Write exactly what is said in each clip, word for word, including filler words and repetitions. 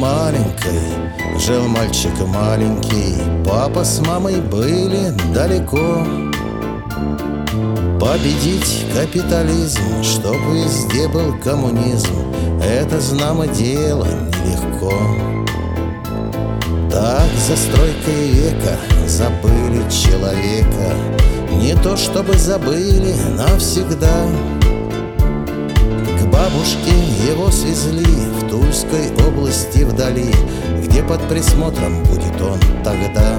маленькой жил мальчик маленький. Папа с мамой были далеко. Победить капитализм, чтоб везде был коммунизм, это, знамо дело, нелегко. Так за стройкой века забыли человека. Не то чтобы забыли навсегда. К бабушке его свезли в Тульской области вдали, где под присмотром будет он тогда.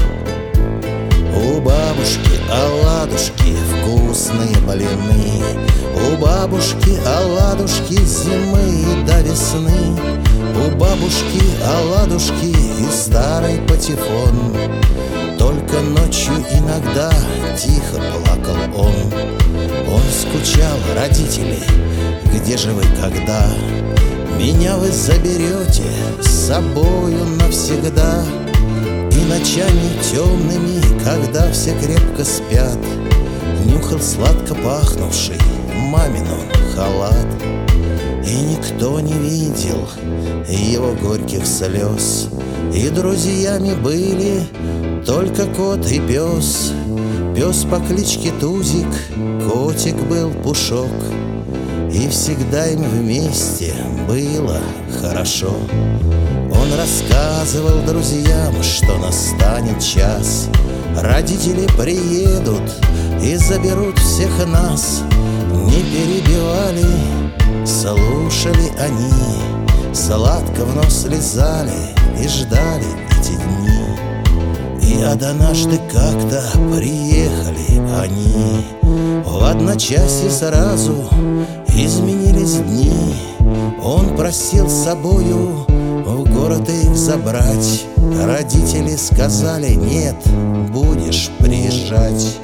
У бабушки оладушки, вкусные блины, у бабушки оладушки зимы до весны. У бабушки оладушки и старый патефон. Только ночью иногда тихо плакал он. Он скучал: родители, где же вы, когда меня вы заберете с собою навсегда? И ночами темными, когда все крепко спят, нюхал сладко пахнувший мамин он халат. И никто не видел его горьких слез, и друзьями были только кот и пес. Пес по кличке Тузик, котик был Пушок, и всегда им вместе было хорошо. Он рассказывал друзьям, что настанет час, родители приедут и заберут всех нас. Не перебивали, слушали они, сладко в нос слезали и ждали эти дни. И однажды как-то приехали они, в одночасье сразу изменились дни. Он просил с собою в город их забрать. Родители сказали: нет, будешь приезжать.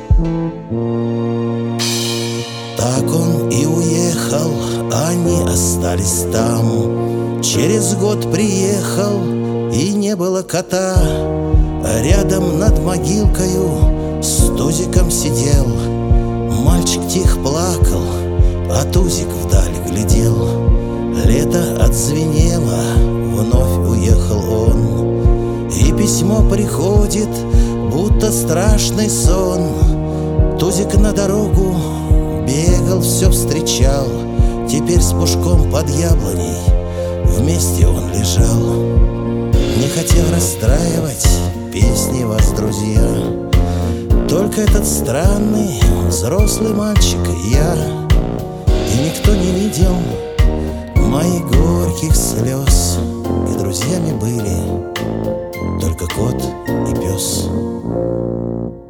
Так он и уехал, они остались там. Через год приехал, и не было кота. Рядом над могилкою с Тузиком сидел. Мальчик тихо плакал, а Тузик вдаль глядел. Лето отзвенело, вновь уехал он, и письмо приходит, будто страшный сон. Тузик на дорогу бегал, все встречал. Теперь с Пушком под яблоней вместе он лежал. Не хотел расстраивать песни вас, друзья, только этот странный взрослый мальчик и я. И никто не видел моих горьких слез, и друзьями были только кот и пес.